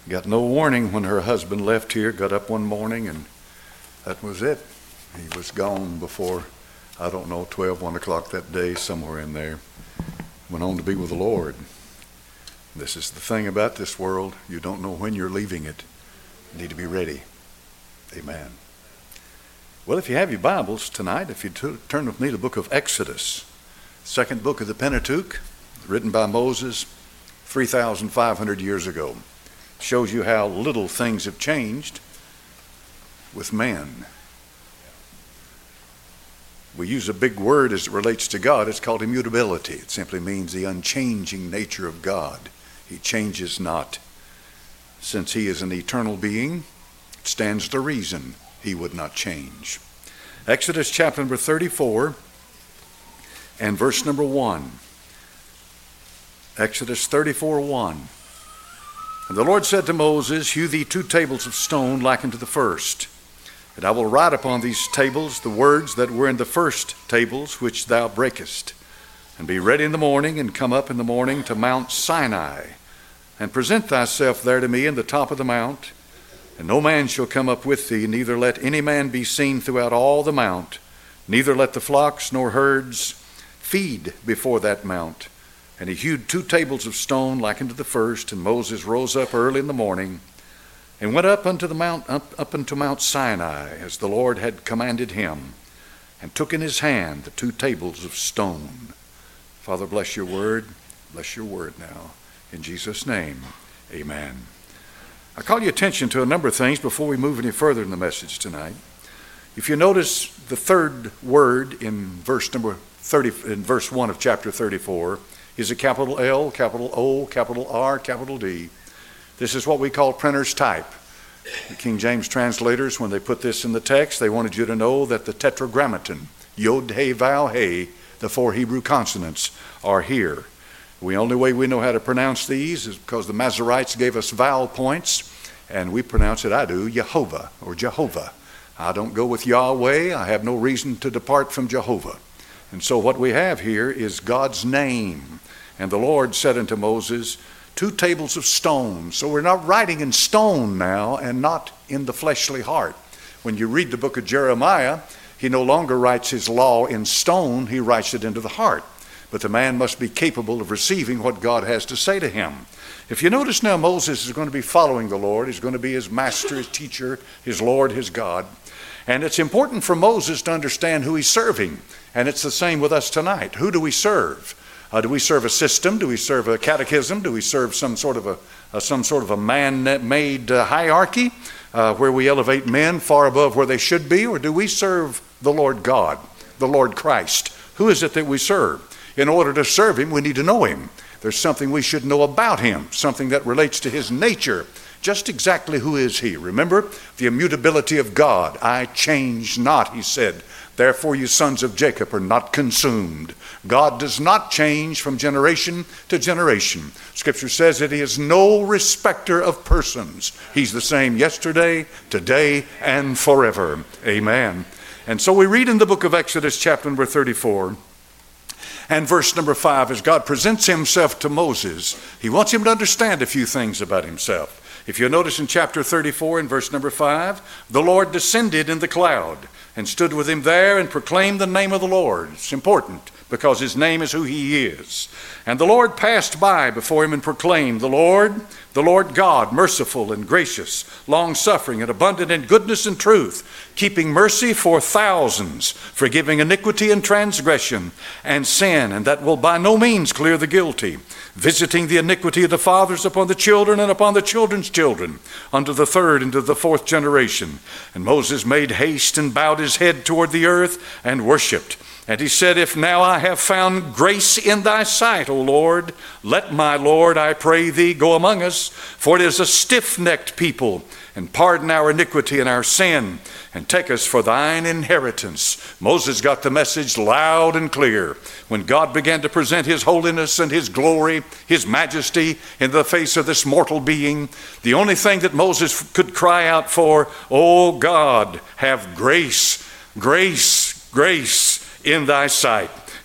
Got no warning when her husband left here, got up one morning, and that was it. He was gone before, 12, 1 o'clock that day, somewhere in there. Went on to be with the Lord. This is the thing about this world. You don't know when you're leaving it. You need to be ready. Amen. Well, if you have your Bibles tonight, if you turn with me to the book of Exodus, second book of the Pentateuch, written by Moses 3,500 years ago. Shows you how little things have changed with man. We use a big word as it relates to God. It's called immutability. It simply means the unchanging nature of God. He changes not. Since he is an eternal being, it stands to reason he would not change. Exodus chapter number 34 and verse number 1. Exodus 34:1. And the Lord said to Moses, Hew thee 2 tables of stone like unto the first. And I will write upon these tables the words that were in the first tables which thou breakest. And be ready in the morning, and come up in the morning to Mount Sinai, and present thyself there to me in the top of the mount. And no man shall come up with thee, neither let any man be seen throughout all the mount, neither let the flocks nor herds feed before that mount. And he hewed 2 tables of stone like unto the first, and Moses rose up early in the morning, and went up unto Mount Sinai, as the Lord had commanded him, and took in his hand the 2 tables of stone. Father, bless your word. Bless your word now. In Jesus' name, amen. I call your attention to a number of things before we move any further in the message tonight. If you notice the third word in verse 1 of chapter 34, is a capital L, capital O, capital R, capital D. This is what we call printer's type. The King James translators, when they put this in the text, they wanted you to know that the tetragrammaton, Yod, He, Vav, He, the 4 Hebrew consonants, are here. The only way we know how to pronounce these is because the Masoretes gave us vowel points, and we pronounce it, I do, Yehovah or Jehovah. I don't go with Yahweh. I have no reason to depart from Jehovah. And so what we have here is God's name. And the Lord said unto Moses, 2 tables of stone. So we're not writing in stone now, and not in the fleshly heart. When you read the book of Jeremiah, he no longer writes his law in stone, he writes it into the heart. But the man must be capable of receiving what God has to say to him. If you notice now, Moses is going to be following the Lord. He's going to be his master, his teacher, his Lord, his God. And it's important for Moses to understand who he's serving. And it's the same with us tonight. Who do we serve? Do we serve a system? Do we serve a catechism? Do we serve some sort of a man-made hierarchy where we elevate men far above where they should be? Or do we serve the Lord God, the Lord Christ? Who is it that we serve? In order to serve him, we need to know him. There's something we should know about him, something that relates to his nature. Just exactly who is he? Remember, the immutability of God. I change not, he said. Therefore you sons of Jacob are not consumed. God does not change from generation to generation. Scripture says that he is no respecter of persons. He's the same yesterday, today, and forever. Amen. And so we read in the book of Exodus chapter number 34 and verse number 5, as God presents himself to Moses, he wants him to understand a few things about himself. If you'll notice in chapter 34 and verse number 5, the Lord descended in the cloud and stood with him there and proclaimed the name of the Lord. It's important because his name is who he is. And the Lord passed by before him and proclaimed, the Lord God, merciful and gracious, long-suffering and abundant in goodness and truth, keeping mercy for thousands, forgiving iniquity and transgression and sin, and that will by no means clear the guilty, visiting the iniquity of the fathers upon the children and upon the children's children, unto the 3rd and to the 4th generation. And Moses made haste and bowed his head toward the earth and worshipped. And he said, If now I have found grace in thy sight, O Lord, let my Lord, I pray thee, go among us, for it is a stiff-necked people, and pardon our iniquity and our sin, and take us for thine inheritance. Moses got the message loud and clear. When God began to present his holiness and his glory, his majesty in the face of this mortal being, the only thing that Moses could cry out for, O God, have grace, grace, grace in thy sight.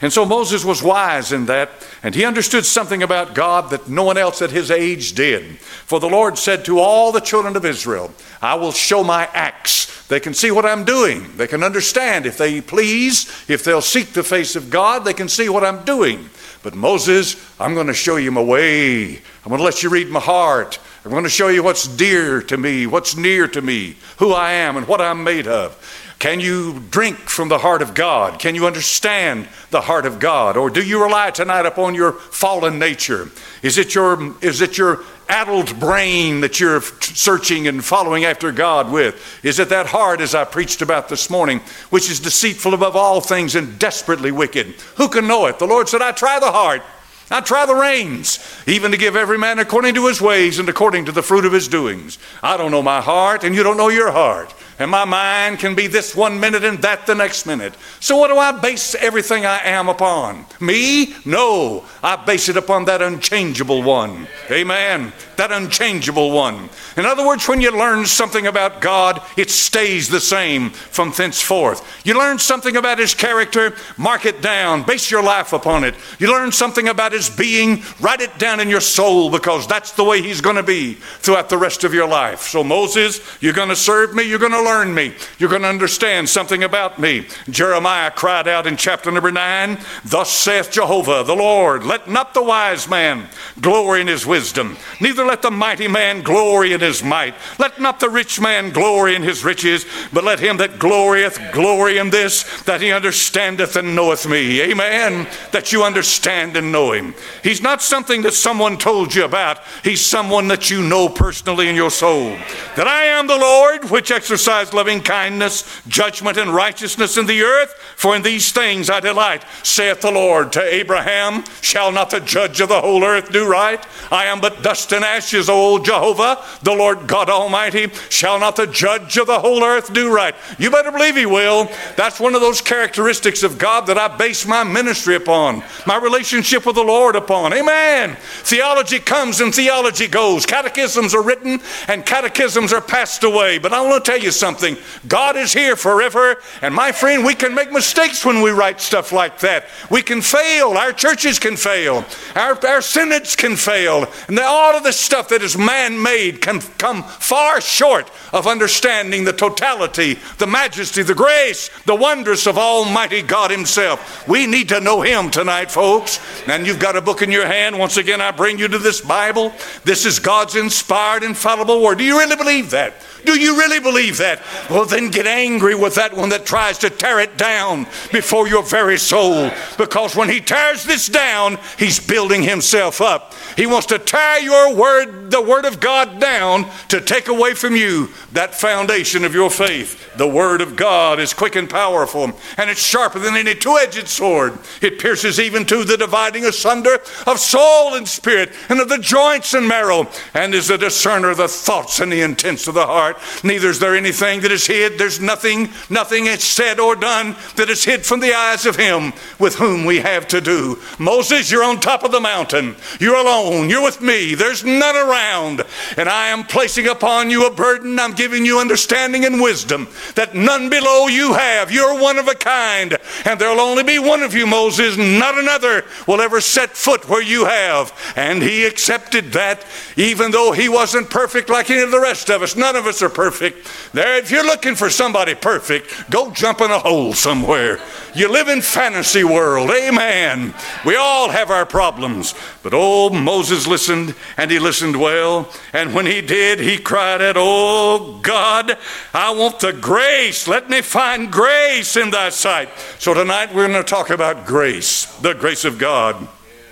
And so Moses was wise in that, and he understood something about God that no one else at his age did. For the Lord said to all the children of Israel, I will show my acts. They can see what I'm doing. They can understand if they please, if they'll seek the face of God, they can see what I'm doing. But Moses, I'm going to show you my way. I'm going to let you read my heart. I'm going to show you what's dear to me, what's near to me, who I am and what I'm made of. Can you drink from the heart of God? Can you understand the heart of God? Or do you rely tonight upon your fallen nature? Is it your addled brain that you're searching and following after God with? Is it that heart, as I preached about this morning, which is deceitful above all things and desperately wicked? Who can know it? The Lord said, I try the heart. I try the reins, even to give every man according to his ways and according to the fruit of his doings. I don't know my heart, and you don't know your heart. And my mind can be this one minute and that the next minute. So what do I base everything I am upon? Me? No. I base it upon that unchangeable one. Amen. That unchangeable one. In other words, when you learn something about God, it stays the same from thenceforth. You learn something about his character, mark it down, base your life upon it. You learn something about his being, write it down in your soul, because that's the way he's going to be throughout the rest of your life. So Moses, you're going to serve me, you're going to learn me, you're going to understand something about me. Jeremiah cried out in chapter number 9, Thus saith Jehovah the Lord, let not the wise man glory in his wisdom, neither let the mighty man glory in his might. Let not the rich man glory in his riches, but let him that glorieth glory in this, that he understandeth and knoweth me. Amen. That you understand and know him. He's not something that someone told you about. He's someone that you know personally in your soul. That I am the Lord, which exercise loving kindness, judgment, and righteousness in the earth, for in these things I delight, saith the Lord to Abraham. Shall not the judge of the whole earth do right? I am but dust and ashes, O Jehovah, the Lord God Almighty. Shall not the judge of the whole earth do right? You better believe he will. That's one of those characteristics of God that I base my ministry upon, my relationship with the Lord upon. Amen. Theology comes and theology goes. Catechisms are written and catechisms are passed away. But I want to tell you something. God is here forever. And my friend, we can make mistakes when we write stuff like that. We can fail. Our churches can fail. Our synods can fail. And all of the stuff that is man-made can come far short of understanding the totality, the majesty, the grace, the wonders of Almighty God himself. We need to know him tonight, folks. And you've got a book in your hand. Once again, I bring you to this Bible. This is God's inspired, infallible word. Do you really believe that? Do you really believe that? Well, then get angry with that one that tries to tear it down before your very soul. Because when he tears this down, he's building himself up. He wants to tear your word, the word of God, down to take away from you that foundation of your faith. The word of God is quick and powerful, and it's sharper than any two-edged sword. It pierces even to the dividing asunder of soul and spirit, and of the joints and marrow, and is a discerner of the thoughts and the intents of the heart. Neither is there anything that is hid. There's nothing is said or done that is hid from the eyes of him with whom we have to do. Moses, you're on top of the mountain. You're alone. You're with me. There's none around. And I am placing upon you a burden. I'm giving you understanding and wisdom that none below you have. You're one of a kind. And there'll only be one of you, Moses. Not another will ever set foot where you have. And he accepted that, even though he wasn't perfect like any of the rest of us. None of us are perfect. There, if you're looking for somebody perfect, go jump in a hole somewhere. You live in fantasy world. Amen. We all have our problems. But old Moses listened, and he listened well. And when he did, he cried out, Oh God, I want the grace. Let me find grace in thy sight. So tonight we're going to talk about grace, the grace of God.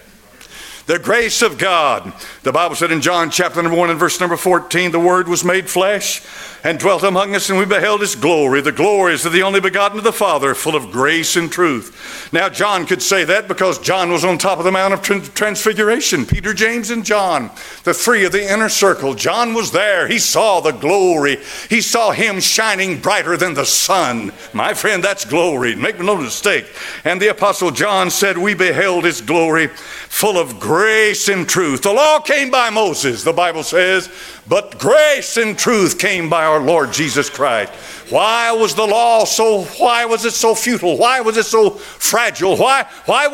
The grace of God. The Bible said in John chapter number 1 and verse number 14, the Word was made flesh and dwelt among us, and we beheld his glory. The glory is of the only begotten of the Father, full of grace and truth. Now John could say that because John was on top of the Mount of Transfiguration. Peter, James, and John, the three of the inner circle. John was there. He saw the glory. He saw him shining brighter than the sun. My friend, that's glory. Make no mistake. And the Apostle John said, we beheld his glory, full of grace grace and truth. The law came by Moses, the Bible says, but grace and truth came by our Lord Jesus Christ. Why was it so futile? Why was it so fragile? Why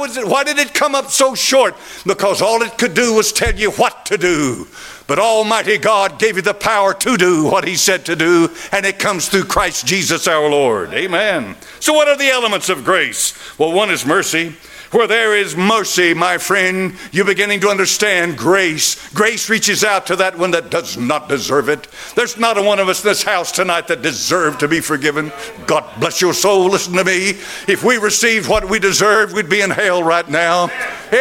did it come up so short? Because all it could do was tell you what to do. But Almighty God gave you the power to do what He said to do, and it comes through Christ Jesus our Lord. Amen. So what are the elements of grace? Well, one is mercy. Where there is mercy, my friend, you're beginning to understand grace. Grace reaches out to that one that does not deserve it. There's not a one of us in this house tonight that deserved to be forgiven. God bless your soul. Listen to me. If we received what we deserved, we'd be in hell right now.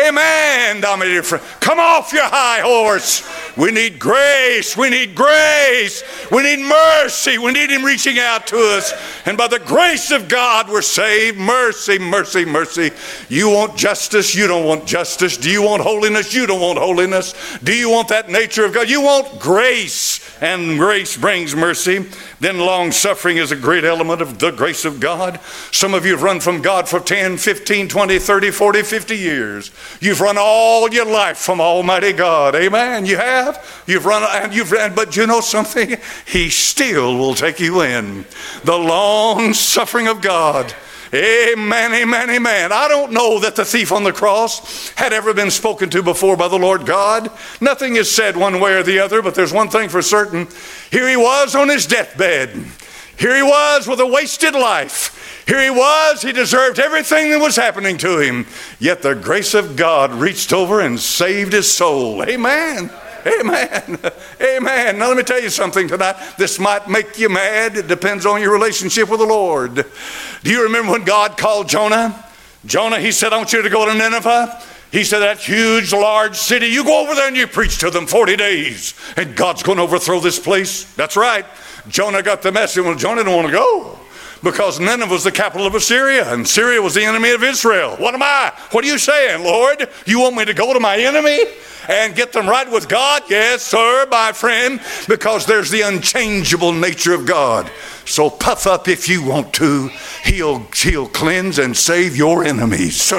Amen. Come off your high horse. We need grace. We need grace. We need mercy. We need Him reaching out to us. And by the grace of God, we're saved. Mercy, mercy, mercy. You want justice? You don't want justice. Do you want holiness? You don't want holiness. Do you want that nature of God? You want grace. And grace brings mercy. Then long suffering is a great element of the grace of God. Some of you have run from God for 10, 15, 20, 30, 40, 50 years. You've run all your life from Almighty God. Amen. You have. You've run, but you know something? He still will take you in. The long suffering of God. Amen, amen, amen. I don't know that the thief on the cross had ever been spoken to before by the Lord God. Nothing is said one way or the other, but there's one thing for certain. Here he was on his deathbed. Here he was with a wasted life. Here he was. He deserved everything that was happening to him. Yet the grace of God reached over and saved his soul. Amen. Amen. Amen. Now let me tell you something tonight. This might make you mad. It depends on your relationship with the Lord. Do you remember when God called Jonah? Jonah, He said, I want you to go to Nineveh. He said, that huge, large city, you go over there and you preach to them 40 days. And God's going to overthrow this place. That's right. Jonah got the message. Well, Jonah didn't want to go. Because Nineveh was the capital of Assyria, and Syria was the enemy of Israel. What are you saying, Lord? You want me to go to my enemy and get them right with God? Yes, sir, my friend, because there's the unchangeable nature of God. So puff up if you want to. He'll cleanse and save your enemies.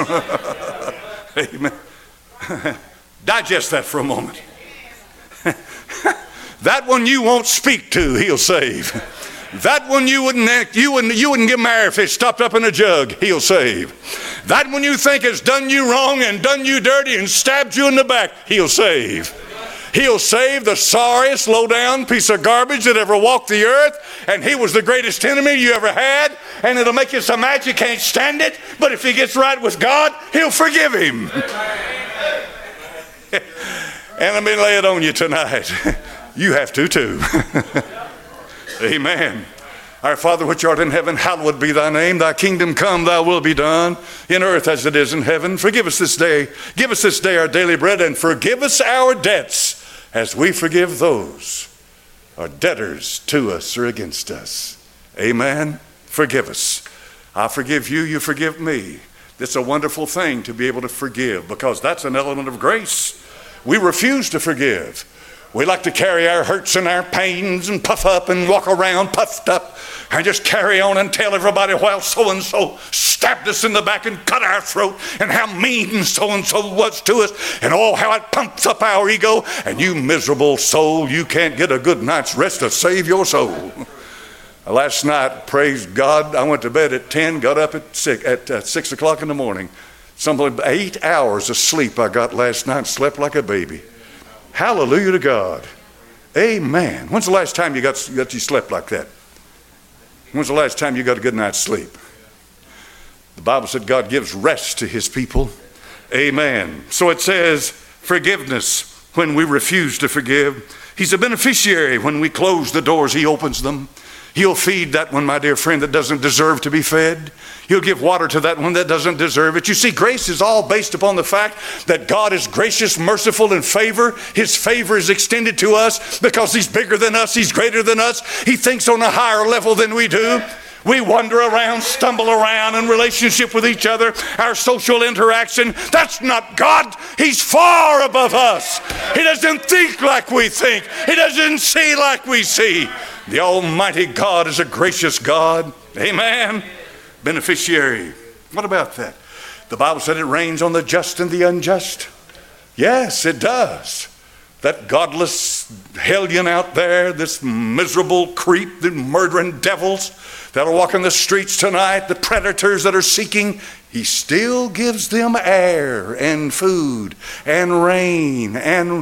Amen. Digest that for a moment. That one you won't speak to, He'll save. That one you wouldn't get married if it stopped up in a jug, He'll save. That one you think has done you wrong and done you dirty and stabbed you in the back, He'll save. He'll save the sorriest, low-down piece of garbage that ever walked the earth, and he was the greatest enemy you ever had, and it'll make you so mad you can't stand it, but if he gets right with God, He'll forgive him. And let me lay it on you tonight. You have to too. Amen. Our Father which art in heaven, hallowed be thy name. Thy kingdom come, thy will be done in earth as it is in heaven. Forgive us this day. Give us this day our daily bread, and forgive us our debts as we forgive those our debtors to us or against us. Amen. Forgive us. I forgive you, you forgive me. It's a wonderful thing to be able to forgive, because that's an element of grace. We refuse to forgive. We like to carry our hurts and our pains and puff up and walk around puffed up and just carry on and tell everybody how so-and-so stabbed us in the back and cut our throat, and how mean so-and-so was to us, and oh, how it pumps up our ego. And you miserable soul, you can't get a good night's rest to save your soul. Last night, praise God, I went to bed at 10, got up at 6 o'clock in the morning. Something 8 hours of sleep I got last night, slept like a baby. Hallelujah to God. Amen. When's the last time you slept like that? When's the last time you got a good night's sleep? The Bible said God gives rest to His people. Amen. So it says forgiveness when we refuse to forgive. He's a beneficiary. When we close the doors, He opens them. He'll feed that one, my dear friend, that doesn't deserve to be fed. He'll give water to that one that doesn't deserve it. You see, grace is all based upon the fact that God is gracious, merciful, and favor. His favor is extended to us because He's bigger than us. He's greater than us. He thinks on a higher level than we do. We wander around, stumble around in relationship with each other, our social interaction. That's not God. He's far above us. He doesn't think like we think. He doesn't see like we see. The Almighty God is a gracious God. Amen. Beneficiary. What about that? The Bible said it rains on the just and the unjust. Yes, it does. That godless hellion out there, this miserable creep, the murdering devils that are walking the streets tonight, the predators that are seeking, he still gives them air and food and rain and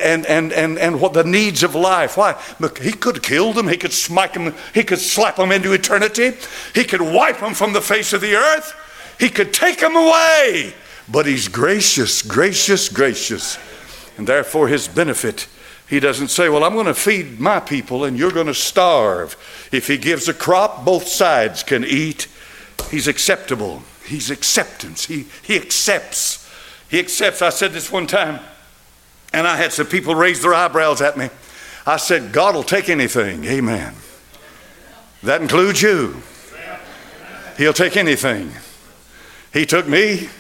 what the needs of life. Why? Look, he could have killed them. He could smite them. He could slap them into eternity. He could wipe them from the face of the earth. He could take them away. But he's gracious, gracious, gracious. And therefore his benefit, he doesn't say, well, I'm going to feed my people and you're going to starve. If he gives a crop, both sides can eat. He's acceptable. He's acceptance. He accepts. He accepts. I said this one time, and I had some people raise their eyebrows at me. I said, God will take anything. Amen. That includes you. He'll take anything. He took me.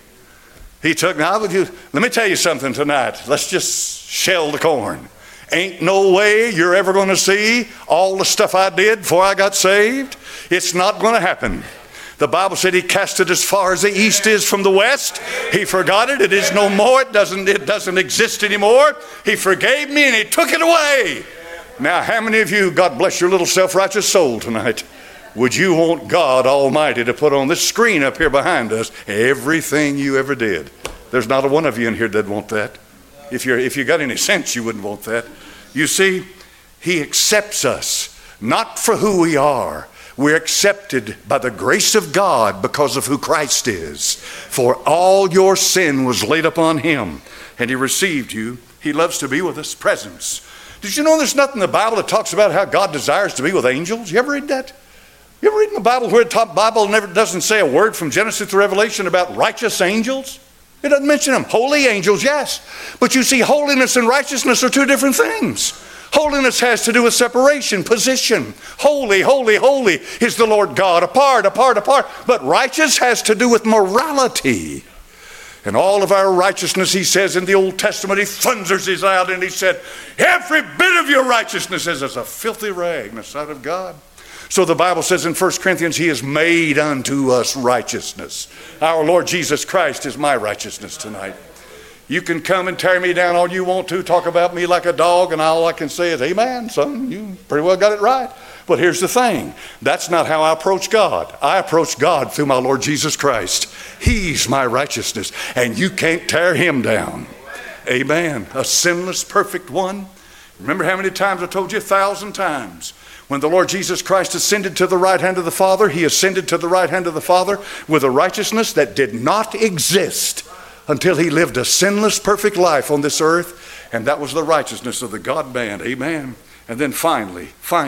He took me. Let me tell you something tonight. Let's just shell the corn. Ain't no way you're ever going to see all the stuff I did before I got saved. It's not going to happen. The Bible said he cast it as far as the east is from the west. He forgot it. It is no more. It doesn't exist anymore. He forgave me and he took it away. Now, how many of you, God bless your little self-righteous soul tonight, would you want God Almighty to put on this screen up here behind us everything you ever did? There's not a one of you in here that want that. If you got any sense, you wouldn't want that. You see, he accepts us, not for who we are. We're accepted by the grace of God because of who Christ is. For all your sin was laid upon him, and he received you. He loves to be with us, presence. Did you know there's nothing in the Bible that talks about how God desires to be with angels? You ever read that? You ever read in the Bible where the Bible never doesn't say a word from Genesis to Revelation about righteous angels? It doesn't mention them. Holy angels, yes. But you see, holiness and righteousness are two different things. Holiness has to do with separation, position. Holy, holy, holy is the Lord God. Apart, apart, apart. But righteous has to do with morality. And all of our righteousness, he says in the Old Testament, he thunders his out and he said, every bit of your righteousness is as a filthy rag in the sight of God. So the Bible says in 1 Corinthians, he has made unto us righteousness. Our Lord Jesus Christ is my righteousness tonight. You can come and tear me down all you want to, talk about me like a dog, and all I can say is, amen, son, you pretty well got it right. But here's the thing. That's not how I approach God. I approach God through my Lord Jesus Christ. He's my righteousness, and you can't tear him down. Amen. A sinless, perfect one. Remember how many times I told you? 1,000 times. When the Lord Jesus Christ ascended to the right hand of the Father, he ascended to the right hand of the Father with a righteousness that did not exist until he lived a sinless, perfect life on this earth. And that was the righteousness of the God-man. Amen. And then finally,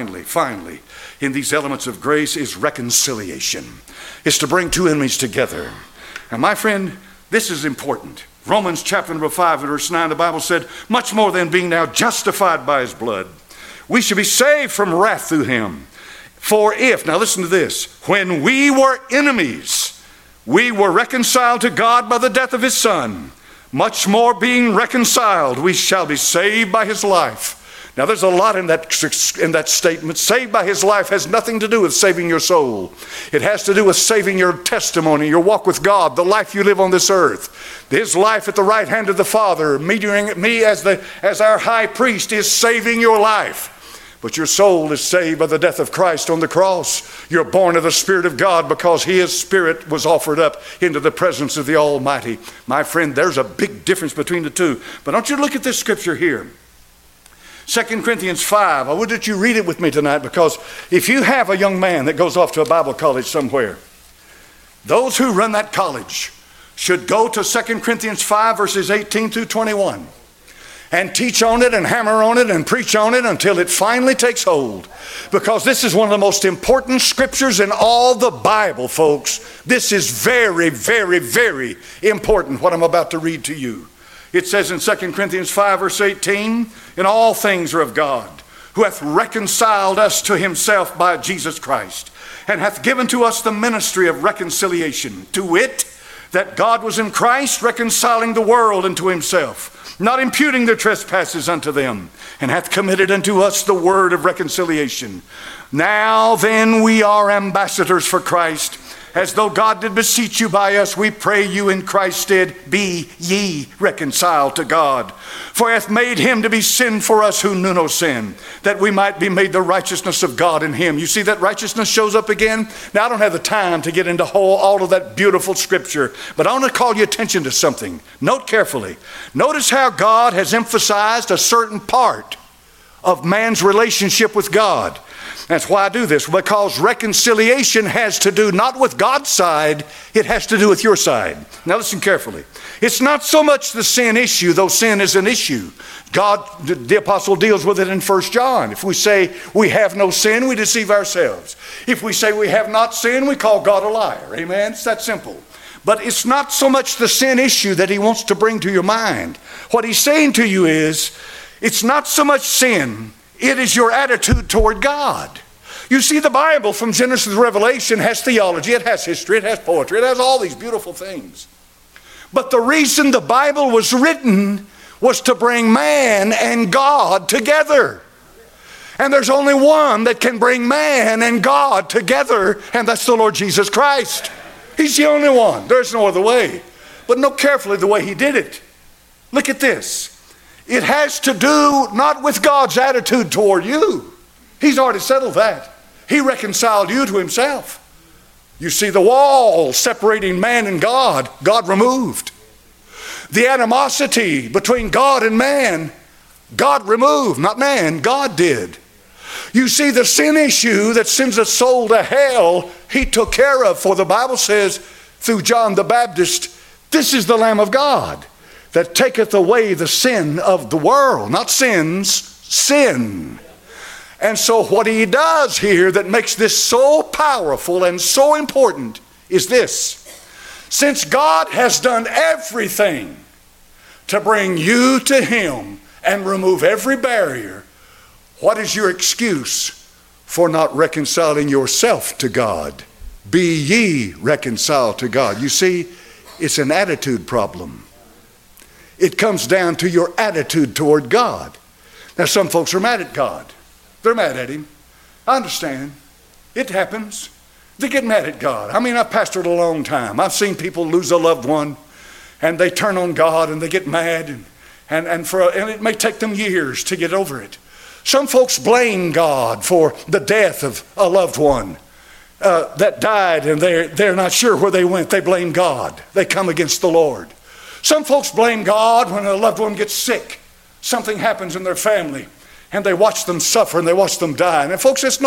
in these elements of grace is reconciliation. It's to bring two enemies together. And my friend, this is important. Romans chapter number 5 verse 9, the Bible said, much more than being now justified by his blood, we should be saved from wrath through him. For if, now listen to this, when we were enemies, we were reconciled to God by the death of his Son. Much more being reconciled, we shall be saved by his life. Now there's a lot in that statement. Saved by his life has nothing to do with saving your soul. It has to do with saving your testimony, your walk with God, the life you live on this earth. His life at the right hand of the Father, meeting me as our high priest, is saving your life. But your soul is saved by the death of Christ on the cross. You're born of the Spirit of God because his Spirit was offered up into the presence of the Almighty. My friend, there's a big difference between the two. But don't you look at this scripture here. 2 Corinthians 5. I would that you read it with me tonight, because if you have a young man that goes off to a Bible college somewhere, those who run that college should go to 2 Corinthians 5 verses 18 through 21 and teach on it and hammer on it and preach on it until it finally takes hold. Because this is one of the most important scriptures in all the Bible, folks. This is very, very, very important, what I'm about to read to you. It says in 2 Corinthians 5 verse 18, and all things are of God, who hath reconciled us to himself by Jesus Christ, and hath given to us the ministry of reconciliation, to wit, that God was in Christ reconciling the world unto himself, not imputing their trespasses unto them, and hath committed unto us the word of reconciliation. Now then we are ambassadors for Christ, As though God did beseech you by us, we pray you in Christ did, be ye reconciled to God. For hath made him to be sin for us who knew no sin, that we might be made the righteousness of God in him. You see that righteousness shows up again? Now, I don't have the time to get into all of that beautiful scripture, but I want to call your attention to something. Note carefully. Notice how God has emphasized a certain part of man's relationship with God. That's why I do this, because reconciliation has to do not with God's side, it has to do with your side. Now listen carefully. It's not so much the sin issue, though sin is an issue. The apostle deals with it in 1 John. If we say we have no sin, we deceive ourselves. If we say we have not sinned, we call God a liar. Amen? It's that simple. But it's not so much the sin issue that he wants to bring to your mind. What he's saying to you is, it's not so much sin, it is your attitude toward God. You see, the Bible from Genesis to Revelation has theology, it has history, it has poetry, it has all these beautiful things. But the reason the Bible was written was to bring man and God together. And there's only one that can bring man and God together, and that's the Lord Jesus Christ. He's the only one. There's no other way. But note carefully the way he did it. Look at this. It has to do not with God's attitude toward you. He's already settled that. He reconciled you to himself. You see, the wall separating man and God, God removed. The animosity between God and man, God removed. Not man, God did. You see, the sin issue that sends a soul to hell, he took care of. For the Bible says through John the Baptist, this is the Lamb of God that taketh away the sin of the world. Not sins, sin. And so what he does here that makes this so powerful and so important is this. Since God has done everything to bring you to him and remove every barrier, what is your excuse for not reconciling yourself to God? Be ye reconciled to God. You see, it's an attitude problem. It comes down to your attitude toward God. Now, some folks are mad at God. They're mad at him. I understand. It happens. They get mad at God. I mean, I've pastored a long time. I've seen people lose a loved one, and they turn on God, and they get mad, and it may take them years to get over it. Some folks blame God for the death of a loved one that died, and they're not sure where they went. They blame God. They come against the Lord. Some folks blame God when a loved one gets sick. Something happens in their family, and they watch them suffer, and they watch them die. And folks, there's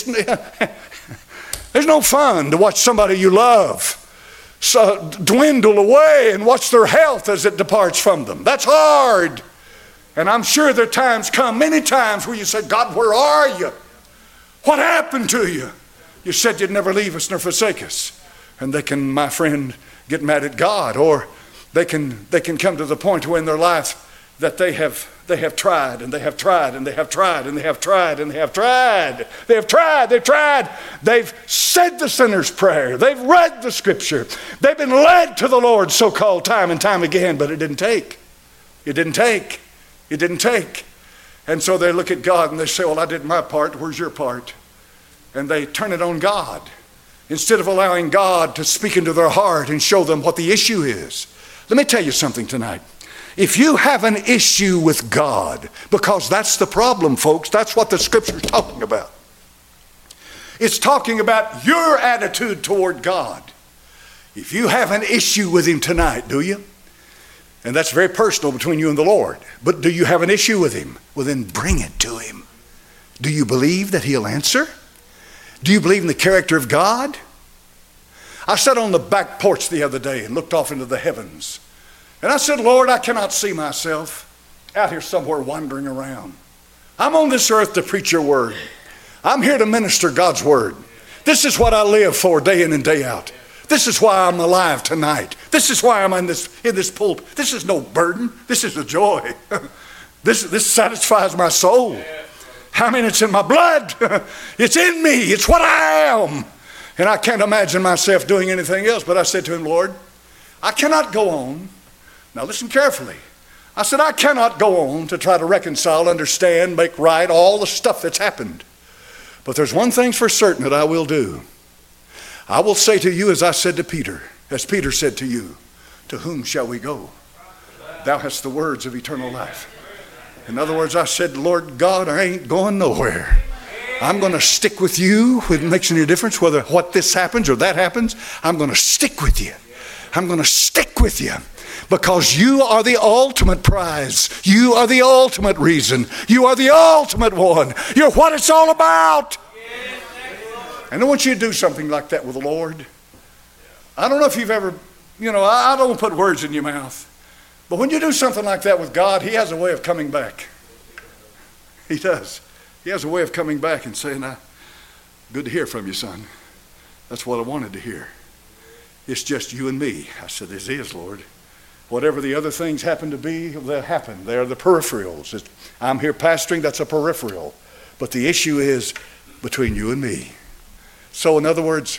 no fun to watch somebody you love dwindle away and watch their health as it departs from them. That's hard. And I'm sure there times come, many times, where you say, God, where are you? What happened to you? You said you'd never leave us nor forsake us. And they can, my friend, get mad at God, or they can come to the point where in their life that they have tried, and they have tried, and they have tried, and they have tried, and they have tried. They've tried. They've said the sinner's prayer. They've read the scripture. They've been led to the Lord, so-called, time and time again, but it didn't take. It didn't take. It didn't take. And so they look at God and they say, well, I did my part. Where's your part? And they turn it on God instead of allowing God to speak into their heart and show them what the issue is. Let me tell you something tonight. If you have an issue with God, because that's the problem, folks, that's what the scripture's talking about. It's talking about your attitude toward God. If you have an issue with him tonight, do you? And that's very personal between you and the Lord. But do you have an issue with him? Well, then bring it to him. Do you believe that he'll answer? Do you believe in the character of God? I sat on the back porch the other day and looked off into the heavens. And I said, Lord, I cannot see myself out here somewhere wandering around. I'm on this earth to preach your word. I'm here to minister God's word. This is what I live for day in and day out. This is why I'm alive tonight. This is why I'm in this pulpit. This is no burden. This is a joy. This satisfies my soul. I mean, it's in my blood. It's in me. It's what I am. And I can't imagine myself doing anything else. But I said to him, Lord, I cannot go on. Now listen carefully. I said, I cannot go on to try to reconcile, understand, make right all the stuff that's happened. But there's one thing for certain that I will do. I will say to you as I said to Peter, as Peter said to you, to whom shall we go? Thou hast the words of eternal life. In other words, I said, Lord God, I ain't going nowhere. I'm going to stick with you. It makes any difference whether what this happens or that happens. I'm going to stick with you. I'm going to stick with you because you are the ultimate prize. You are the ultimate reason. You are the ultimate one. You're what it's all about. And I want you to do something like that with the Lord. I don't know if you've ever, I don't put words in your mouth. But when you do something like that with God, He has a way of coming back. He does. He has a way of coming back and saying, good to hear from you, son. That's what I wanted to hear. It's just you and me. I said, this is, Lord. Whatever the other things happen to be, they'll happen. They're the peripherals. I'm here pastoring, that's a peripheral. But the issue is between you and me. So in other words,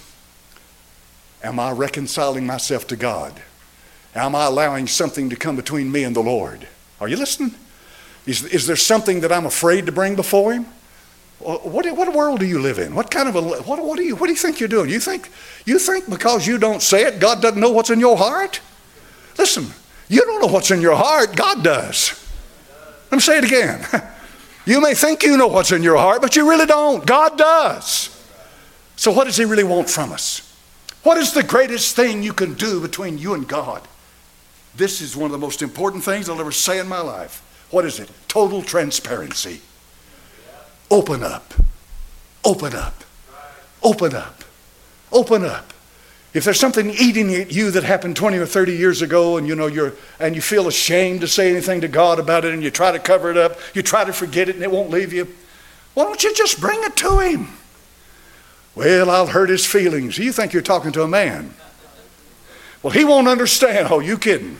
am I reconciling myself to God? Am I allowing something to come between me and the Lord? Are you listening? Is there something that I'm afraid to bring before Him? What world do you live in? What kind of what do you think you're doing? You think because you don't say it, God doesn't know what's in your heart? Listen, you don't know what's in your heart, God does. Let me say it again. You may think you know what's in your heart, but you really don't. God does. So what does He really want from us? What is the greatest thing you can do between you and God? This is one of the most important things I'll ever say in my life. What is it? Total transparency. Open up. Open up. Open up. Open up. If there's something eating at you that happened 20 or 30 years ago and you feel ashamed to say anything to God about it and you try to cover it up, you try to forget it and it won't leave you, why don't you just bring it to Him? Well, I'll hurt his feelings. You think you're talking to a man. Well, he won't understand. Oh, you kidding?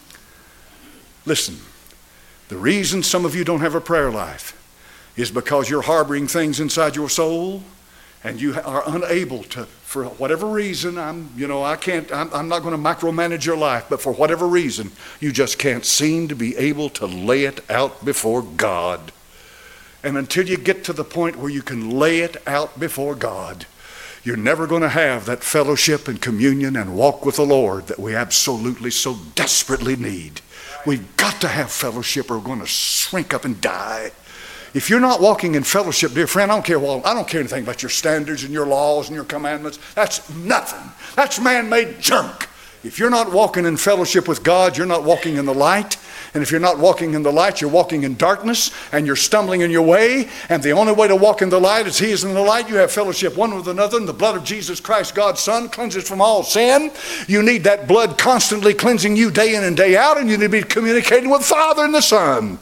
Listen, the reason some of you don't have a prayer life is because you're harboring things inside your soul and you are unable to, for whatever reason, I'm not going to micromanage your life, but for whatever reason, you just can't seem to be able to lay it out before God. And until you get to the point where you can lay it out before God, you're never going to have that fellowship and communion and walk with the Lord that we absolutely so desperately need. We've got to have fellowship or we're going to shrink up and die. If you're not walking in fellowship, dear friend, I don't care anything about your standards and your laws and your commandments. That's nothing. That's man-made junk. If you're not walking in fellowship with God, you're not walking in the light. And if you're not walking in the light, you're walking in darkness and you're stumbling in your way. And the only way to walk in the light is He is in the light. You have fellowship one with another, and the blood of Jesus Christ, God's Son, cleanses from all sin. You need that blood constantly cleansing you day in and day out, and you need to be communicating with the Father and the Son.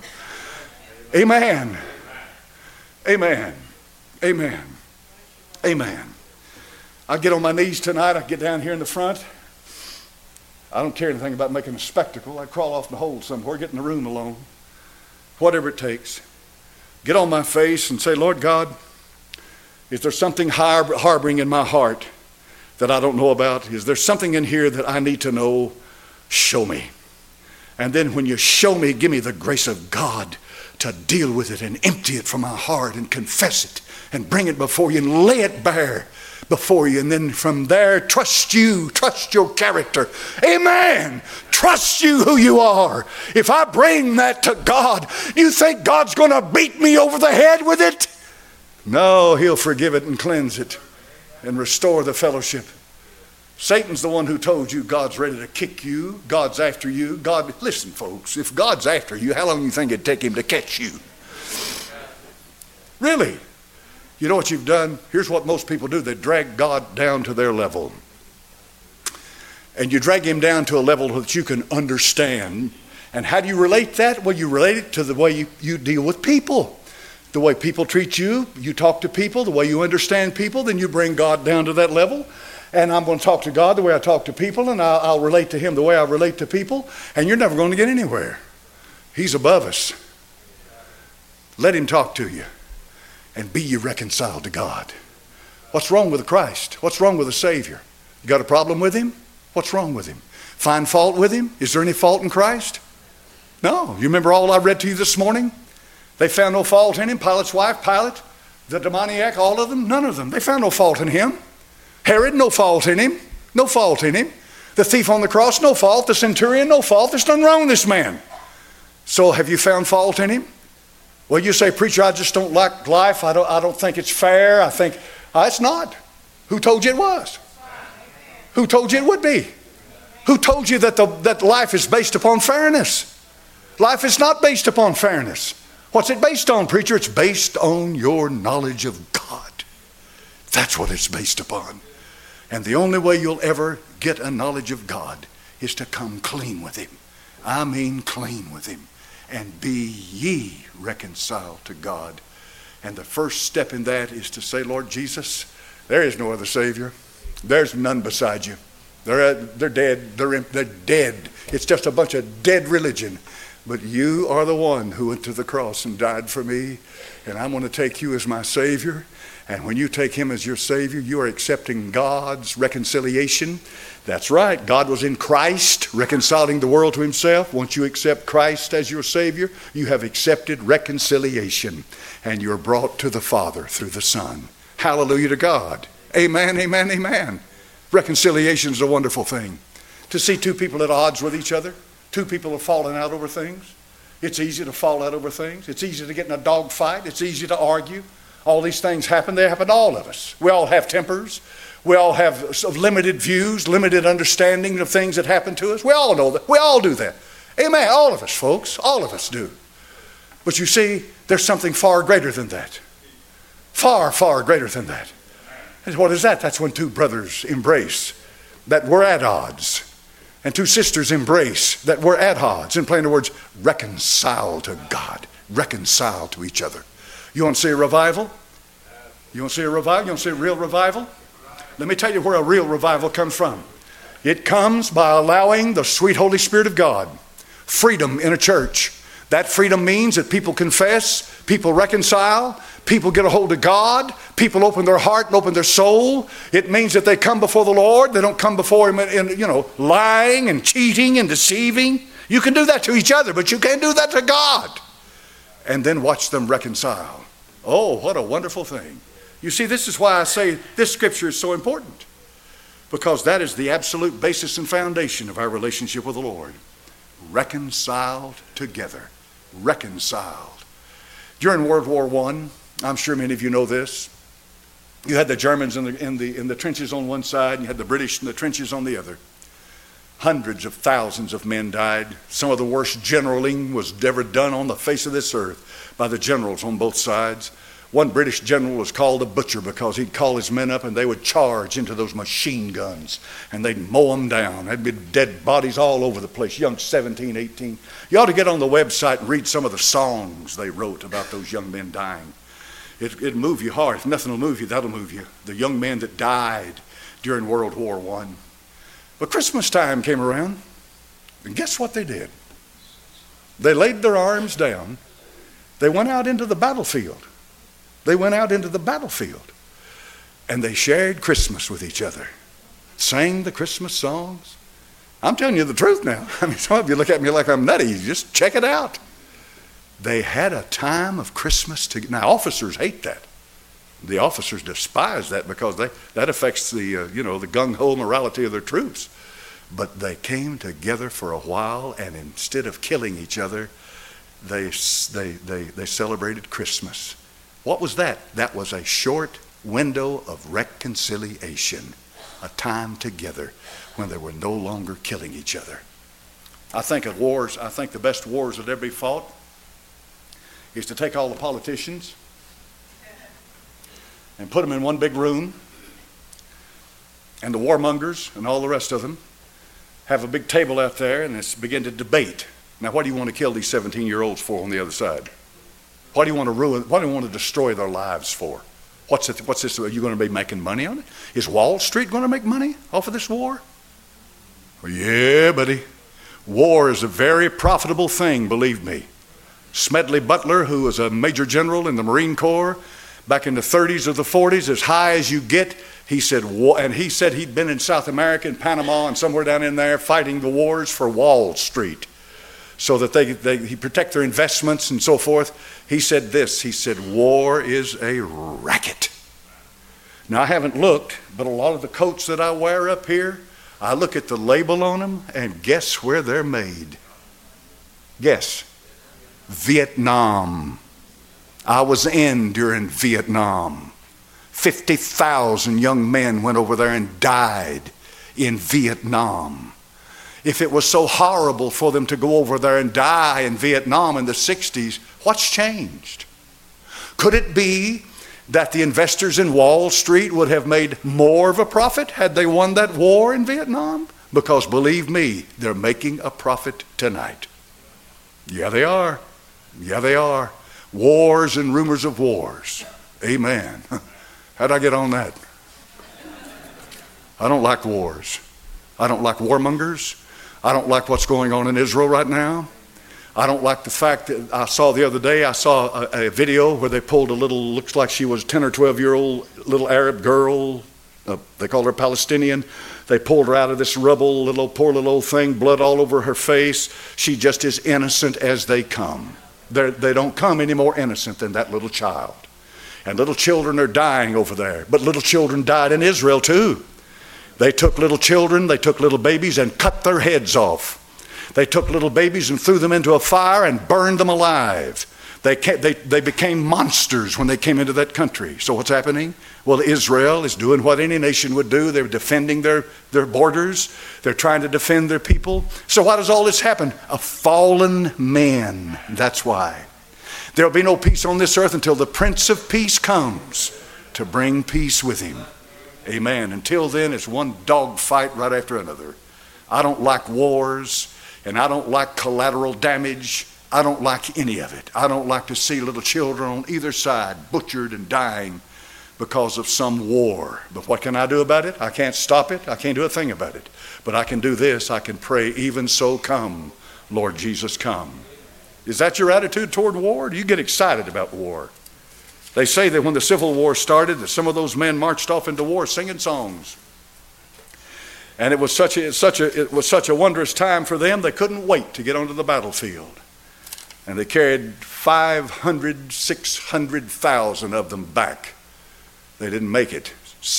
Amen. Amen. Amen. Amen. I'll get on my knees tonight. I'll get down here in the front. I don't care anything about making a spectacle. I'd crawl off in a hole somewhere, get in the room alone. Whatever it takes. Get on my face and say, Lord God, is there something harboring in my heart that I don't know about? Is there something in here that I need to know? Show me. And then when you show me, give me the grace of God to deal with it and empty it from my heart and confess it and bring it before you and lay it bare before you. And then from there, trust you, trust your character. Amen. Trust you who you are. If I bring that to God, you think God's going to beat me over the head with it? No, He'll forgive it and cleanse it and restore the fellowship. Satan's the one who told you God's ready to kick you. God's after you. Listen, folks, if God's after you, how long do you think it'd take Him to catch you? Really? You know what you've done? Here's what most people do. They drag God down to their level. And you drag Him down to a level that you can understand. And how do you relate that? Well, you relate it to the way you deal with people. The way people treat you, you talk to people, the way you understand people, then you bring God down to that level. And I'm going to talk to God the way I talk to people, and I'll relate to Him the way I relate to people, and you're never going to get anywhere. He's above us. Let Him talk to you, and be ye reconciled to God. What's wrong with Christ? What's wrong with the Savior? You got a problem with Him? What's wrong with Him? Find fault with Him? Is there any fault in Christ? No. You remember all I read to you this morning? They found no fault in Him. Pilate's wife, Pilate, the demoniac, all of them, none of them. They found no fault in Him. Herod, no fault in him. No fault in him. The thief on the cross, no fault. The centurion, no fault. There's nothing wrong with this man. So have you found fault in him? Well, you say, preacher, I just don't like life. I don't think it's fair. I think it's not. Who told you it was? Who told you it would be? Who told you that life is based upon fairness? Life is not based upon fairness. What's it based on, preacher? It's based on your knowledge of God. That's what it's based upon. And the only way you'll ever get a knowledge of God is to come clean with Him. I mean clean with Him. And be ye reconciled to God. And the first step in that is to say, Lord Jesus, there is no other Savior. There's none beside you. They're dead. They're dead. It's just a bunch of dead religion. But you are the one who went to the cross and died for me. And I'm going to take you as my Savior. And when you take Him as your Savior, you are accepting God's reconciliation. That's right. God was in Christ, reconciling the world to Himself. Once you accept Christ as your Savior, you have accepted reconciliation. And you're brought to the Father through the Son. Hallelujah to God. Amen, amen, amen. Reconciliation is a wonderful thing. To see two people at odds with each other, two people are falling out over things. It's easy to fall out over things. It's easy to get in a dog fight. It's easy to argue. All these things happen. They happen to all of us. We all have tempers. We all have limited views, limited understanding of things that happen to us. We all know that. We all do that. Amen. All of us, folks. All of us do. But you see, there's something far greater than that. Far, far greater than that. And what is that? That's when two brothers embrace that were at odds. And two sisters embrace that were at odds. In plain words, reconcile to God. Reconcile to each other. You want to see a revival? You want to see a revival? You want to see a real revival? Let me tell you where a real revival comes from. It comes by allowing the sweet Holy Spirit of God freedom in a church. That freedom means that people confess, people reconcile, people get a hold of God, people open their heart and open their soul. It means that they come before the Lord. They don't come before Him in lying and cheating and deceiving. You can do that to each other, but you can't do that to God. And then watch them reconcile. Oh, what a wonderful thing. You see, this is why I say this scripture is so important. Because that is the absolute basis and foundation of our relationship with the Lord. Reconciled together. Reconciled. During World War I, I'm sure many of you know this, you had the Germans in the trenches on one side, and you had the British in the trenches on the other. Hundreds of thousands of men died. Some of the worst generaling was ever done on the face of this earth by the generals on both sides. One British general was called a butcher because he'd call his men up and they would charge into those machine guns and they'd mow them down. There'd be dead bodies all over the place, young 17, 18. You ought to get on the website and read some of the songs they wrote about those young men dying. It'll move you hard. If nothing will move you, that'll move you. The young men that died during World War I. But Christmas time came around, and guess what they did? They laid their arms down. They went out into the battlefield. They went out into the battlefield, and they shared Christmas with each other, sang the Christmas songs. I'm telling you the truth now. I mean, some of you look at me like I'm nutty. Just check it out. They had a time of Christmas together. Now, officers hate that. The officers despise that because that affects the the gung-ho morality of their troops. But they came together for a while, and instead of killing each other, they celebrated Christmas. What was that? That was a short window of reconciliation, a time together when they were no longer killing each other. I think the best wars that ever be fought is to take all the politicians and put them in one big room, and the warmongers and all the rest of them have a big table out there and begin to debate. Now, what do you want to kill these 17-year-olds for on the other side? What do you want to ruin? What do you want to destroy their lives for? What's this? Are you going to be making money on it? Is Wall Street going to make money off of this war? Well, yeah, buddy. War is a very profitable thing, believe me. Smedley Butler, who was a major general in the Marine Corps, back in the 30s or the 40s, as high as you get, he said he'd been in South America, in Panama, and somewhere down in there fighting the wars for Wall Street so that he protect their investments and so forth. He said this, he said, war is a racket. Now, I haven't looked, but a lot of the coats that I wear up here, I look at the label on them, and guess where they're made? Guess. Vietnam. I was in during Vietnam. 50,000 young men went over there and died in Vietnam. If it was so horrible for them to go over there and die in Vietnam in the 60s, what's changed? Could it be that the investors in Wall Street would have made more of a profit had they won that war in Vietnam? Because believe me, they're making a profit tonight. Yeah, they are. Yeah, they are. Wars and rumors of wars. Amen. How'd I get on that? I don't like wars. I don't like warmongers. I don't like what's going on in Israel right now. I don't like the fact that I saw the other day, I saw a video where they pulled a little, looks like she was 10 or 12-year-old little Arab girl. They call her Palestinian. They pulled her out of this rubble, poor little old thing, blood all over her face. She just as innocent as they come. They don't come any more innocent than that little child. And little children are dying over there. But little children died in Israel too. They took little children, they took little babies and cut their heads off. They took little babies and threw them into a fire and burned them alive. They became monsters when they came into that country. So what's happening? Well, Israel is doing what any nation would do. They're defending their borders. They're trying to defend their people. So why does all this happen? A fallen man. That's why. There'll be no peace on this earth until the Prince of Peace comes to bring peace with him. Amen. Until then, it's one dog fight right after another. I don't like wars, and I don't like collateral damage. I don't like any of it. I don't like to see little children on either side butchered and dying because of some war. But what can I do about it? I can't stop it. I can't do a thing about it. But I can do this. I can pray, even so come, Lord Jesus, come. Is that your attitude toward war? Do you get excited about war? They say that when the Civil War started, that some of those men marched off into war singing songs. And it was such a wondrous time for them, they couldn't wait to get onto the battlefield. And they carried 500, 600,000 of them back. They didn't make it.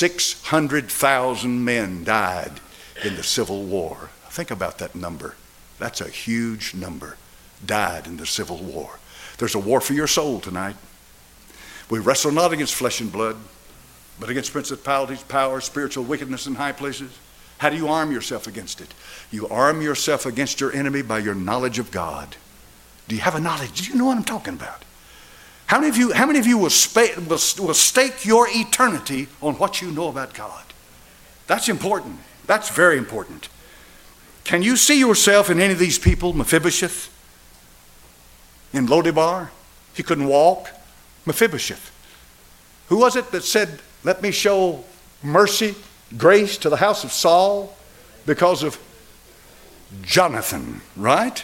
600,000 men died in the Civil War. Think about that number. That's a huge number. Died in the Civil War. There's a war for your soul tonight. We wrestle not against flesh and blood, but against principalities, powers, spiritual wickedness in high places. How do you arm yourself against it? You arm yourself against your enemy by your knowledge of God. Do you have a knowledge? Do you know what I'm talking about? How many of you will stake your eternity on what you know about God? That's important. That's very important. Can you see yourself in any of these people? Mephibosheth in Lodebar, he couldn't walk. Mephibosheth. Who was it that said, let me show mercy, grace to the house of Saul because of Jonathan, right?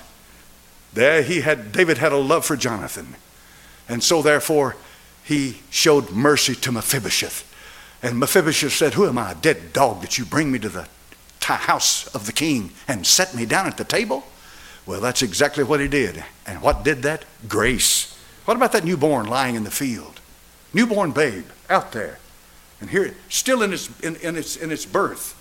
David had a love for Jonathan. And so therefore he showed mercy to Mephibosheth. And Mephibosheth said, who am I, a dead dog, that you bring me to the house of the king and set me down at the table? Well, that's exactly what he did. And what did that? Grace. What about that newborn lying in the field? Newborn babe out there. And here, still in its birth.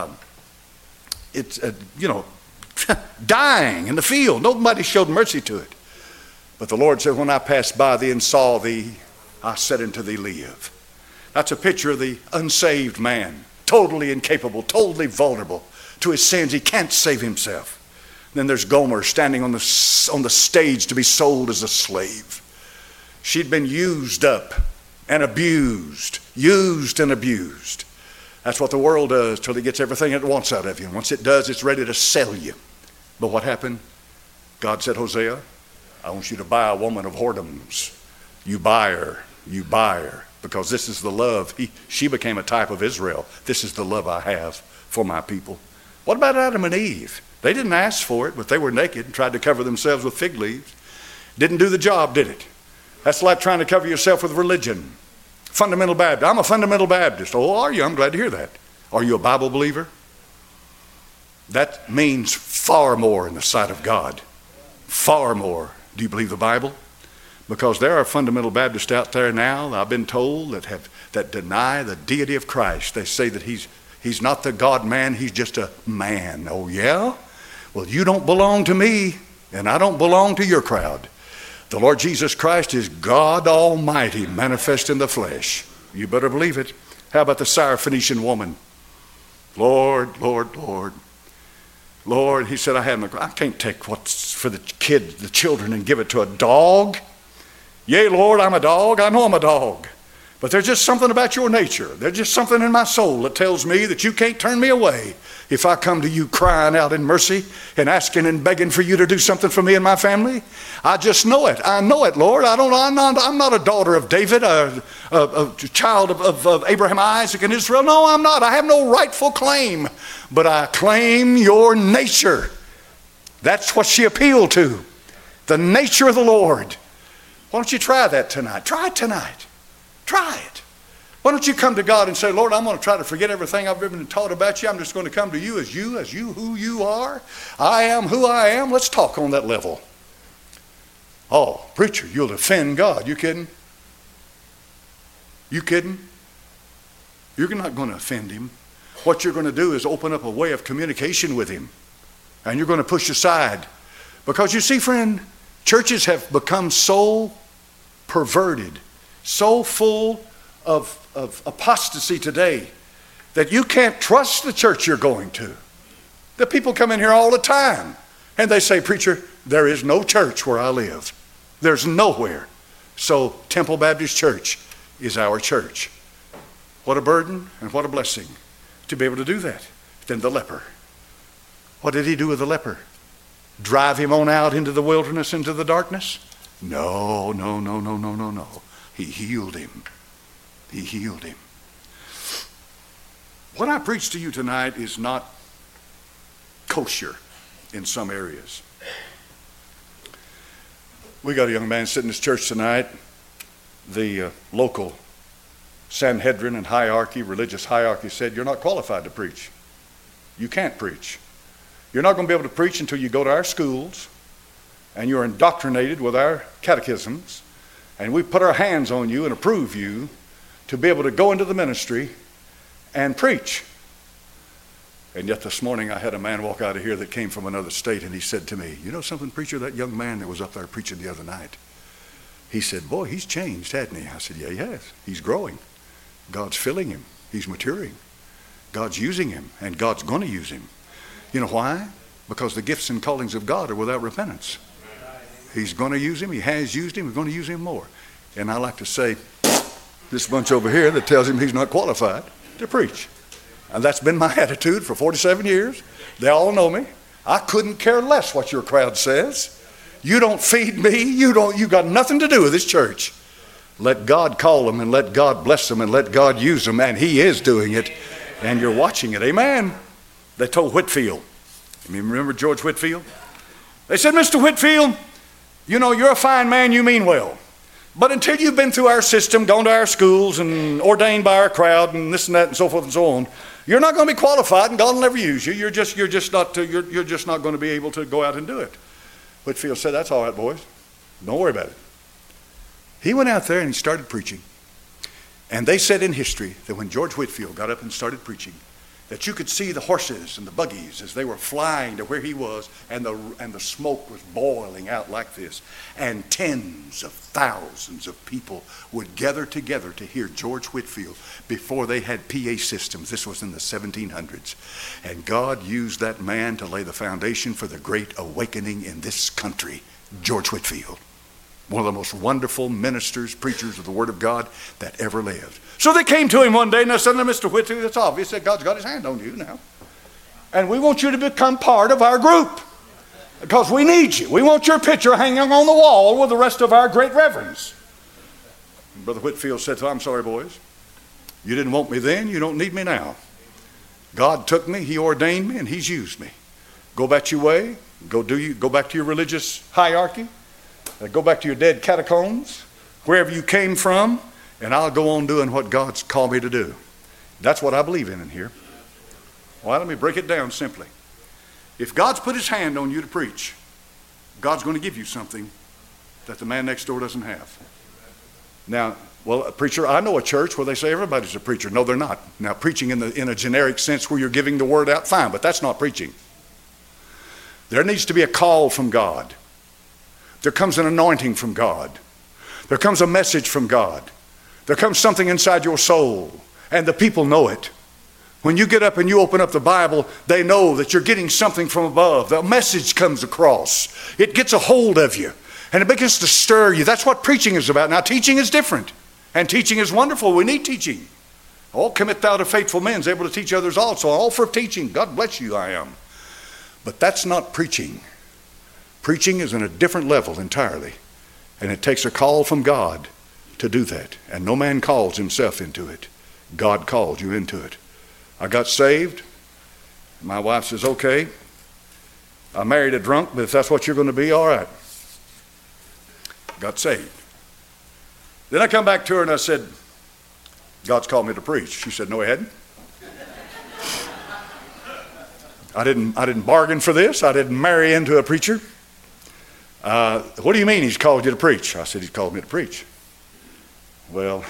Dying in the field. Nobody showed mercy to it. But the Lord said, when I passed by thee and saw thee, I said unto thee, live. That's a picture of the unsaved man. Totally incapable, totally vulnerable to his sins. He can't save himself. Then there's Gomer standing on the stage to be sold as a slave. She'd been used up and abused. Used and abused. That's what the world does till it gets everything it wants out of you. And once it does, it's ready to sell you. But what happened? God said, Hosea, I want you to buy a woman of whoredoms. You buy her, because this is the love. She became a type of Israel. This is the love I have for my people. What about Adam and Eve? They didn't ask for it, but they were naked and tried to cover themselves with fig leaves. Didn't do the job, did it? That's like trying to cover yourself with religion. Fundamental Baptist. I'm a fundamental Baptist. Oh, are you? I'm glad to hear that. Are you a Bible believer? That means far more in the sight of God. Far more. Do you believe the Bible? Because there are fundamental Baptists out there now, I've been told, that deny the deity of Christ. They say that he's not the God-man, he's just a man. Oh yeah? Well, you don't belong to me, and I don't belong to your crowd. The Lord Jesus Christ is God Almighty manifest in the flesh. You better believe it. How about the Syrophoenician woman? Lord, Lord, Lord. Lord, he said, I can't take what's for the children and give it to a dog. Yea, Lord, I'm a dog. I know I'm a dog. But there's just something about your nature. There's just something in my soul that tells me that you can't turn me away if I come to you crying out in mercy and asking and begging for you to do something for me and my family. I just know it. I know it, Lord. I'm not a daughter of David, a child of Abraham, Isaac, and Israel. No, I'm not. I have no rightful claim. But I claim your nature. That's what she appealed to. The nature of the Lord. Why don't you try that tonight? Try it tonight. Try it. Why don't you come to God and say, Lord, I'm going to try to forget everything I've ever been taught about you. I'm just going to come to you, who you are. I am who I am. Let's talk on that level. Oh, preacher, you'll offend God. You kidding? You kidding? You're not going to offend him. What you're going to do is open up a way of communication with him. And you're going to push aside. Because you see, friend, churches have become so perverted, so full of apostasy today that you can't trust the church you're going to. The people come in here all the time and they say, preacher, there is no church where I live. There's nowhere. So Temple Baptist Church is our church. What a burden and what a blessing to be able to do that. Then the leper. What did he do with the leper? Drive him on out into the wilderness, into the darkness? No. He healed him. He healed him. What I preach to you tonight is not kosher in some areas. We got a young man sitting in this church tonight. The local Sanhedrin and hierarchy, religious hierarchy said, you're not qualified to preach. You can't preach. You're not going to be able to preach until you go to our schools and you're indoctrinated with our catechisms, and we put our hands on you and approve you to be able to go into the ministry and preach. And yet this morning I had a man walk out of here that came from another state, and he said to me, you know something, preacher, that young man that was up there preaching the other night, he said, boy, he's changed, hasn't he? I said, yeah, he has. He's growing. God's filling him. He's maturing. God's using him, and God's going to use him. You know why? Because the gifts and callings of God are without repentance. He's going to use him. He has used him. He's going to use him more. And I like to say, this bunch over here that tells him he's not qualified to preach. And that's been my attitude for 47 years. They all know me. I couldn't care less what your crowd says. You don't feed me. You got nothing to do with this church. Let God call them and let God bless them and let God use them. And he is doing it. And you're watching it. Amen. They told Whitfield. You remember George Whitfield? They said, Mr. Whitfield, you know, you're a fine man. You mean well. But until you've been through our system, gone to our schools and ordained by our crowd and this and that and so forth and so on, you're not going to be qualified, and God will never use you. You're just not going to be able to go out and do it. Whitfield said, that's all right, boys. Don't worry about it. He went out there and he started preaching. And they said in history that when George Whitfield got up and started preaching, that you could see the horses and the buggies as they were flying to where he was, and the smoke was boiling out like this. And tens of thousands of people would gather together to hear George Whitfield before they had PA systems. This was in the 1700s. And God used that man to lay the foundation for the great awakening in this country, George Whitfield. One of the most wonderful ministers, preachers of the Word of God that ever lived. So they came to him one day and they said, Mr. Whitfield, it's obvious that God's got his hand on you now. And we want you to become part of our group because we need you. We want your picture hanging on the wall with the rest of our great reverends. And Brother Whitfield said, I'm sorry, boys. You didn't want me then. You don't need me now. God took me. He ordained me and he's used me. Go back your way. Go back to your religious hierarchy. Go back to your dead catacombs, wherever you came from, and I'll go on doing what God's called me to do. That's what I believe in here. Well, let me break it down simply. If God's put his hand on you to preach, God's going to give you something that the man next door doesn't have. Now, well, a preacher, I know a church where they say everybody's a preacher. No, they're not. Now, preaching in a generic sense where you're giving the word out, fine, but that's not preaching. There needs to be a call from God. There comes an anointing from God. There comes a message from God. There comes something inside your soul, and the people know it. When you get up and you open up the Bible, they know that you're getting something from above. The message comes across. It gets a hold of you, and it begins to stir you. That's what preaching is about. Now, teaching is different, and teaching is wonderful. We need teaching. Oh, commit thou to faithful men, able to teach others also. All for teaching. God bless you, I am. But that's not preaching. Preaching is on a different level entirely, and it takes a call from God to do that, and no man calls himself into it. God called you into it. I got saved. My wife says, okay, I married a drunk, but if that's what you're going to be, all right. Got saved. Then I come back to her and I said, God's called me to preach. She said, no, he hadn't. I didn't bargain for this. I didn't marry into a preacher. What do you mean he's called you to preach? I said, he's called me to preach. Well,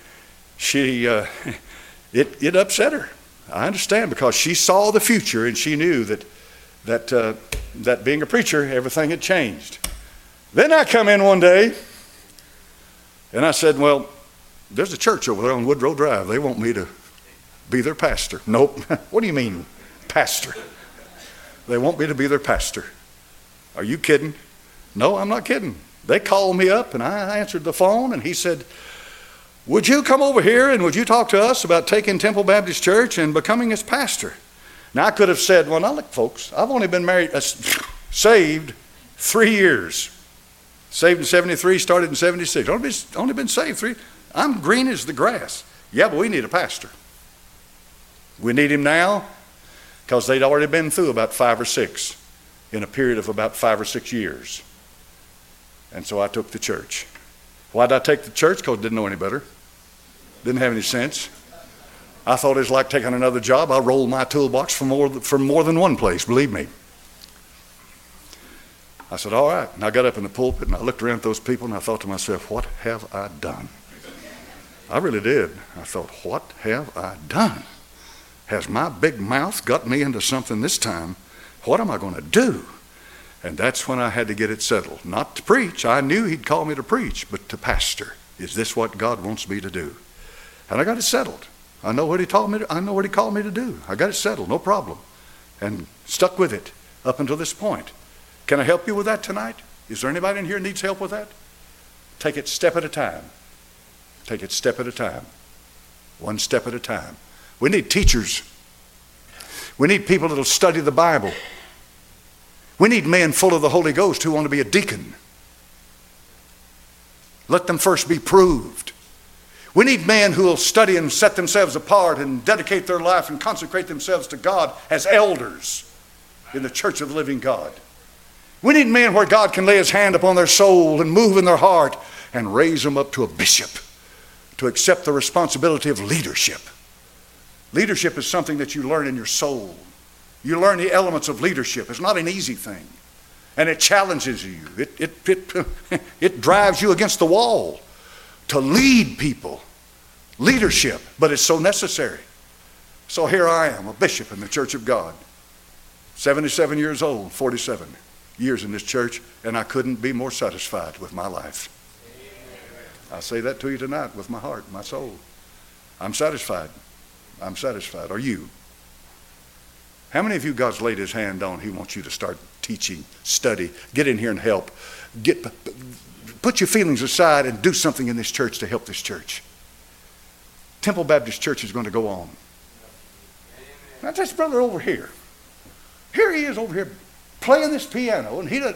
it upset her. I understand, because she saw the future and she knew that being a preacher, everything had changed. Then I come in one day and I said, well, there's a church over there on Woodrow Drive. They want me to be their pastor. Nope. What do you mean, pastor? They want me to be their pastor. Are you kidding? No, I'm not kidding. They called me up and I answered the phone, and he said, would you come over here and would you talk to us about taking Temple Baptist Church and becoming its pastor? Now, I could have said, well, now look, folks, I've only been saved 3 years. Saved in 73, started in 76. Only been saved 3. I'm green as the grass. Yeah, but we need a pastor. We need him now because they'd already been through about 5 or 6 in a period of about 5 or 6 years. And so I took the church. Why did I take the church? Because I didn't know any better. Didn't have any sense. I thought it was like taking another job. I rolled my toolbox from more than one place, believe me. I said, all right. And I got up in the pulpit and I looked around at those people and I thought to myself, what have I done? I really did. I thought, what have I done? Has my big mouth got me into something this time? What am I going to do? And that's when I had to get it settled. Not to preach. I knew he'd call me to preach, but to pastor. Is this what God wants me to do? And I got it settled. I know what he called me to do. I got it settled, no problem. And stuck with it up until this point. Can I help you with that tonight? Is there anybody in here who needs help with that? Take it step at a time. Take it step at a time. One step at a time. We need teachers. We need people that will study the Bible. We need men full of the Holy Ghost who want to be a deacon. Let them first be proved. We need men who will study and set themselves apart and dedicate their life and consecrate themselves to God as elders in the church of the living God. We need men where God can lay his hand upon their soul and move in their heart and raise them up to a bishop to accept the responsibility of leadership. Leadership is something that you learn in your soul. You learn the elements of leadership. It's not an easy thing. And it challenges you. It drives you against the wall to lead people. Leadership, but it's so necessary. So here I am, a bishop in the Church of God. 77 years old, 47 years in this church, and I couldn't be more satisfied with my life. I say that to you tonight with my heart, my soul. I'm satisfied. I'm satisfied. Are you? How many of you God's laid his hand on? He wants you to start teaching, study, get in here and help. Put your feelings aside and do something in this church to help this church. Temple Baptist Church is going to go on. Now this brother over here. Here he is over here playing this piano, and he does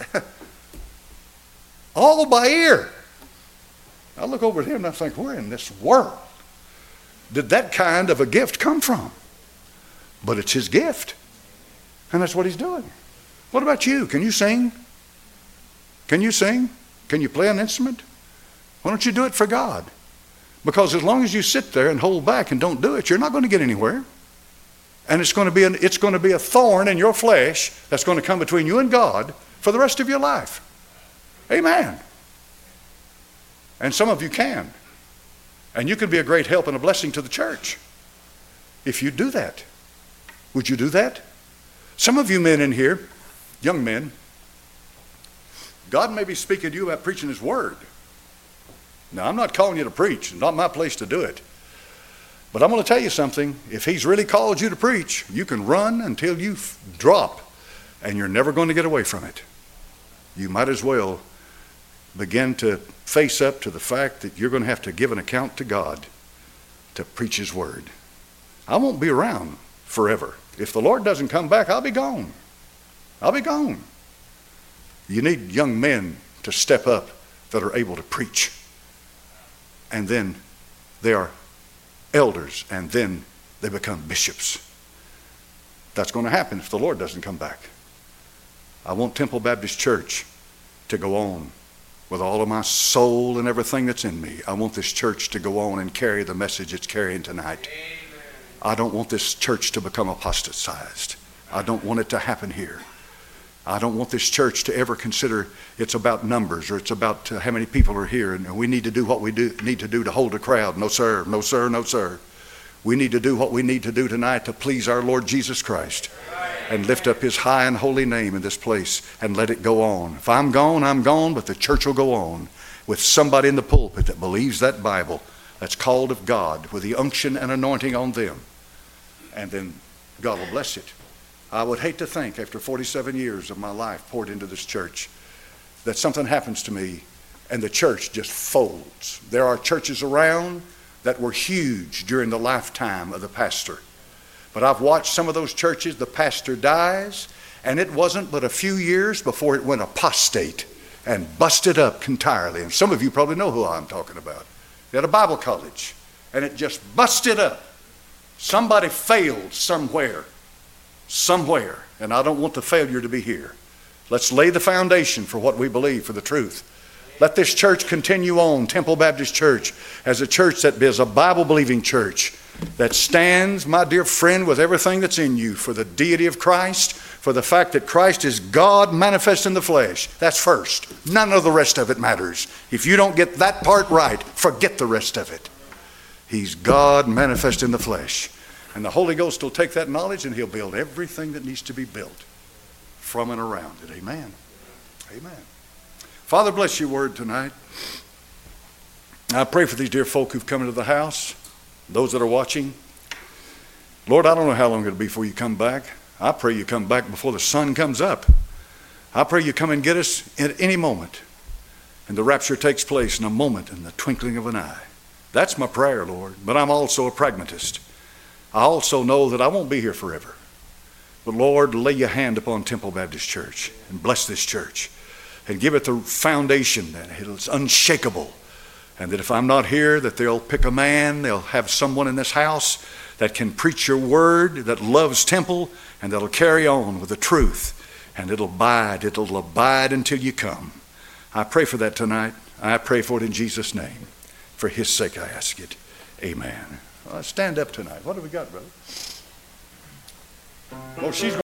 all by ear. I look over at him and I think, where in this world did that kind of a gift come from? But it's his gift. And that's what he's doing. What about you? Can you sing? Can you sing? Can you play an instrument? Why don't you do it for God? Because as long as you sit there and hold back and don't do it, you're not going to get anywhere. And it's going to be a thorn in your flesh that's going to come between you and God for the rest of your life. Amen. And some of you can. And you can be a great help and a blessing to the church if you do that. Would you do that? Some of you men in here, young men, God may be speaking to you about preaching His Word. Now, I'm not calling you to preach. It's not my place to do it. But I'm going to tell you something. If He's really called you to preach, you can run until you drop, and you're never going to get away from it. You might as well begin to face up to the fact that you're going to have to give an account to God to preach His Word. I won't be around forever. If the Lord doesn't come back, I'll be gone. I'll be gone. You need young men to step up that are able to preach. And then they are elders, and then they become bishops. That's going to happen if the Lord doesn't come back. I want Temple Baptist Church to go on with all of my soul and everything that's in me. I want this church to go on and carry the message it's carrying tonight. Amen. I don't want this church to become apostatized. I don't want it to happen here. I don't want this church to ever consider it's about numbers or it's about how many people are here and we need to do what we need to do to hold a crowd. No, sir. No, sir. No, sir. We need to do what we need to do tonight to please our Lord Jesus Christ and lift up His high and holy name in this place and let it go on. If I'm gone, but the church will go on with somebody in the pulpit that believes that Bible that's called of God with the unction and anointing on them. And then God will bless it. I would hate to think after 47 years of my life poured into this church that something happens to me and the church just folds. There are churches around that were huge during the lifetime of the pastor. But I've watched some of those churches, the pastor dies, and it wasn't but a few years before it went apostate and busted up entirely. And some of you probably know who I'm talking about. They had a Bible college, and it just busted up. Somebody failed somewhere, and I don't want the failure to be here. Let's lay the foundation for what we believe, for the truth. Let this church continue on, Temple Baptist Church, as a church that is a Bible-believing church that stands, my dear friend, with everything that's in you for the deity of Christ, for the fact that Christ is God manifest in the flesh. That's first. None of the rest of it matters. If you don't get that part right, forget the rest of it. He's God manifest in the flesh. And the Holy Ghost will take that knowledge and He'll build everything that needs to be built from and around it. Amen. Amen. Father, bless your word tonight. I pray for these dear folk who've come into the house, those that are watching. Lord, I don't know how long it'll be before you come back. I pray you come back before the sun comes up. I pray you come and get us at any moment. And the rapture takes place in a moment, in the twinkling of an eye. That's my prayer, Lord. But I'm also a pragmatist. I also know that I won't be here forever. But Lord, lay your hand upon Temple Baptist Church and bless this church and give it the foundation that it's unshakable. And that if I'm not here, that they'll pick a man, they'll have someone in this house that can preach your word, that loves Temple, and that'll carry on with the truth. And it'll abide until you come. I pray for that tonight. I pray for it in Jesus' name. For His sake I ask it. Amen. Stand up tonight. What have we got, brother? Oh, she's